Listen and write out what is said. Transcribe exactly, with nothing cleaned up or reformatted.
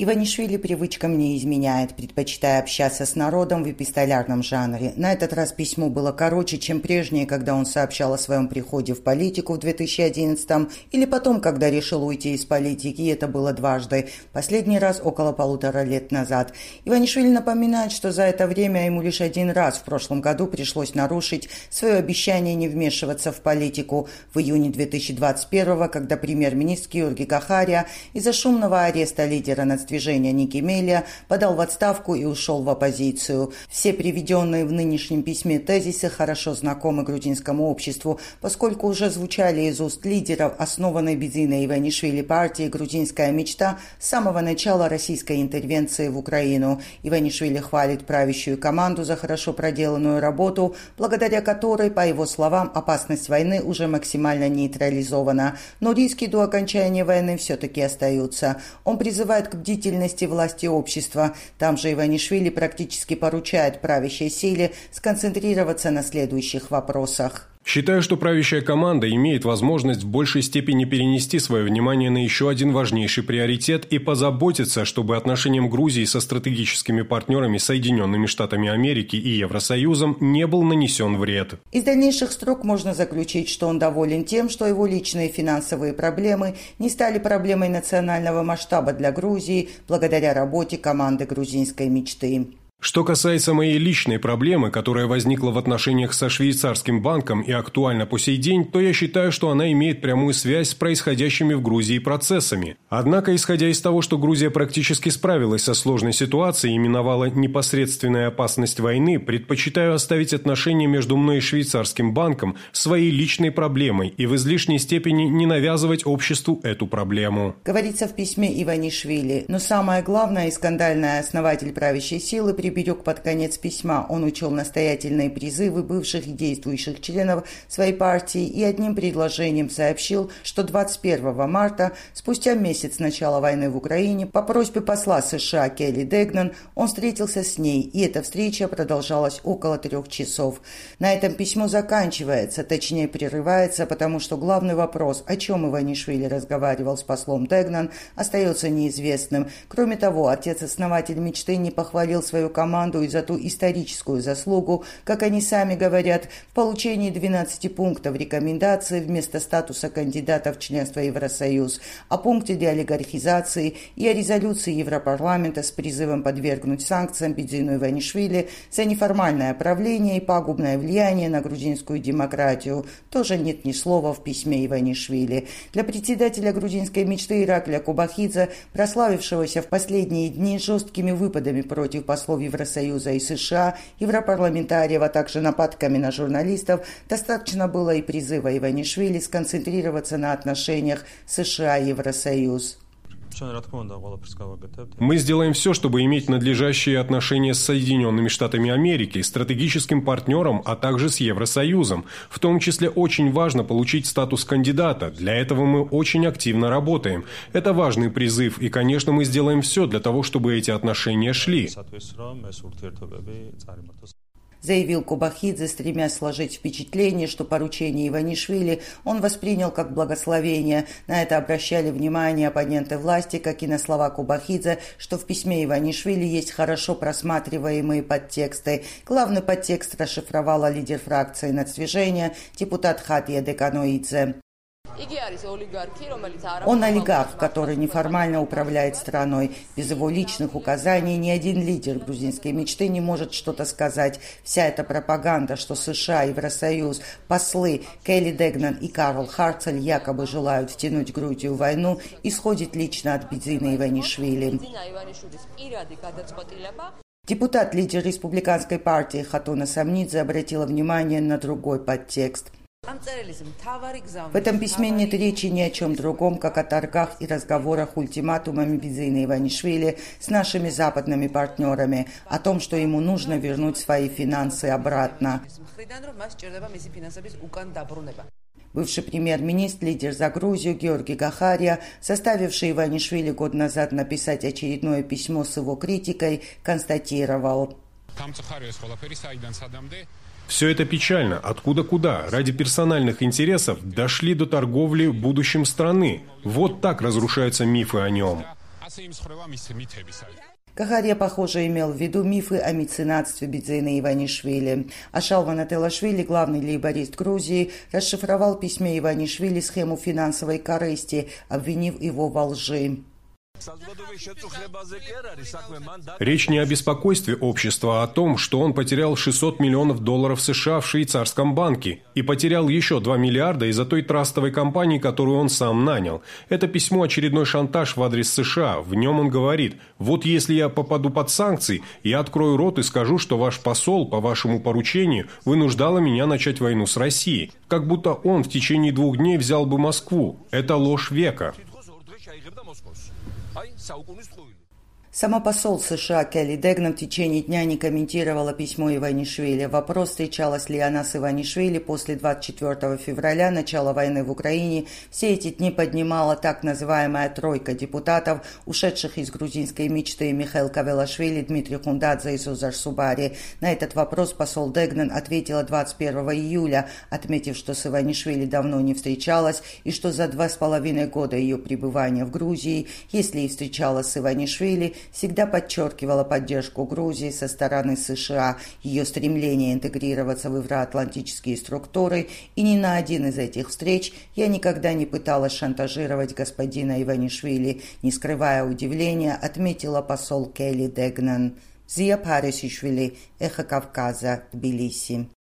Иванишвили привычкам не изменяет, предпочитая общаться с народом в эпистолярном жанре. На этот раз письмо было короче, чем прежнее, когда он сообщал о своем приходе в политику в две тысячи одиннадцатом, или потом, когда решил уйти из политики, и это было дважды. Последний раз около полутора лет назад. Иванишвили напоминает, что за это время ему лишь один раз в прошлом году пришлось нарушить свое обещание не вмешиваться в политику. В июне две тысячи двадцать первого, когда премьер-министр Георги Гахария из-за шумного ареста лидера нацдвижения Ники Мелия подал в отставку и ушел в оппозицию. Все приведенные в нынешнем письме тезисы хорошо знакомы грузинскому обществу, поскольку уже звучали из уст лидеров основанной Бедзиной Иванишвили партии «Грузинская мечта» с самого начала российской интервенции в Украину. Иванишвили хвалит правящую команду за хорошо проделанную работу, благодаря которой, по его словам, опасность войны уже максимально нейтрализована. Но риски до окончания войны все-таки остаются. Он призывает к бдительности власти общества. Там же Иванишвили практически поручает правящей силе сконцентрироваться на следующих вопросах. Считаю, что правящая команда имеет возможность в большей степени перенести свое внимание на еще один важнейший приоритет и позаботиться, чтобы отношениям Грузии со стратегическими партнерами Соединенными Штатами Америки и Евросоюзом не был нанесен вред. Из дальнейших строк можно заключить, что он доволен тем, что его личные финансовые проблемы не стали проблемой национального масштаба для Грузии благодаря работе команды грузинской мечты. Что касается моей личной проблемы, которая возникла в отношениях со швейцарским банком и актуальна по сей день, то я считаю, что она имеет прямую связь с происходящими в Грузии процессами. Однако, исходя из того, что Грузия практически справилась со сложной ситуацией и миновала непосредственную опасность войны, предпочитаю оставить отношения между мной и швейцарским банком своей личной проблемой и в излишней степени не навязывать обществу эту проблему. Говорится в письме Иванишвили. Но самое главное, и скандальный основатель правящей силы при берег под конец письма. Он учел настоятельные призывы бывших и действующих членов своей партии и одним предложением сообщил, что двадцать первого марта, спустя месяц с начала войны в Украине, по просьбе посла США Келли Дегнан, он встретился с ней, и эта встреча продолжалась около трех часов. На этом письмо заканчивается, точнее прерывается, потому что главный вопрос, о чем Иванишвили разговаривал с послом Дегнан, остается неизвестным. Кроме того, отец-основатель мечты не похвалил свою команду команду и за ту историческую заслугу, как они сами говорят, в получении двенадцати пунктов рекомендаций вместо статуса кандидата в членство в Евросоюз, о пункте деолигархизации и о резолюции Европарламента с призывом подвергнуть санкциям Бедзину Иванишвили за неформальное правление и пагубное влияние на грузинскую демократию. Тоже нет ни слова в письме Иванишвили. Для председателя грузинской мечты Иракля Кобахидзе, прославившегося в последние дни жесткими выпадами против послов Евросоюза и США, европарламентариев, а также нападками на журналистов, достаточно было и призыва Иванишвили сконцентрироваться на отношениях США и Евросоюз. Мы сделаем все, чтобы иметь надлежащие отношения с Соединенными Штатами Америки, стратегическим партнером, а также с Евросоюзом. В том числе очень важно получить статус кандидата. Для этого мы очень активно работаем. Это важный призыв, и, конечно, мы сделаем все для того, чтобы эти отношения шли. Заявил Кобахидзе, стремясь сложить впечатление, что поручение Иванишвили он воспринял как благословение. На это обращали внимание оппоненты власти, как и на слова Кобахидзе, что в письме Иванишвили есть хорошо просматриваемые подтексты. Главный подтекст расшифровала лидер фракции нацдвижения, депутат Хатия Деканоидзе. Он олигарх, который неформально управляет страной. Без его личных указаний ни один лидер грузинской мечты не может что-то сказать. Вся эта пропаганда, что США, Евросоюз, послы Келли Дегнан и Карл Харцель якобы желают втянуть Грузию в войну, исходит лично от Бедзины Иванишвили. Депутат, лидер республиканской партии Хатуна Самнидзе обратила внимание на другой подтекст. В этом письме нет речи ни о чем другом, как о торгах и разговорах ультиматумами Бедзины Иванишвили с нашими западными партнерами, о том, что ему нужно вернуть свои финансы обратно. Бывший премьер-министр, лидер за Грузию Георги Гахария, заставивший Иванишвили год назад написать очередное письмо с его критикой, констатировал: Все это печально. Откуда куда? Ради персональных интересов дошли до торговли будущим страны. Вот так разрушаются мифы о нем. Кахария, похоже, имел в виду мифы о меценатстве Бидзейна Иванишвили. А Шалван Ателашвили, главный лейборист Грузии, расшифровал в письме Иванишвили схему финансовой корысти, обвинив его во лжи. Речь не о беспокойстве общества, а о том, что он потерял шестьсот миллионов долларов США в швейцарском банке и потерял еще два миллиарда из-за той трастовой компании, которую он сам нанял. Это письмо – очередной шантаж в адрес США. В нем он говорит: вот если я попаду под санкции, я открою рот и скажу, что ваш посол по вашему поручению вынуждала меня начать войну с Россией. Как будто он в течение двух дней взял бы Москву. Это ложь века. Сама посол США Келли Дегнан в течение дня не комментировала письмо Иванишвили. Вопрос, встречалась ли она с Иванишвили после двадцать четвёртого февраля, начала войны в Украине, все эти дни поднимала так называемая тройка депутатов, ушедших из грузинской мечты Михаил Кавелашвили, Дмитрий Хундадзе и Сузар Субари. На этот вопрос посол Дегнан ответила двадцать первого июля, отметив, что с Иванишвили давно не встречалась и что за два с половиной года ее пребывания в Грузии, если и встречалась с Иванишвили, всегда подчеркивала поддержку Грузии со стороны США, ее стремление интегрироваться в евроатлантические структуры, и ни на один из этих встреч я никогда не пыталась шантажировать господина Иванишвили, не скрывая удивления, отметила посол Келли Дегнан. Зия Парисишвили, Эхо Кавказа, Тбилиси.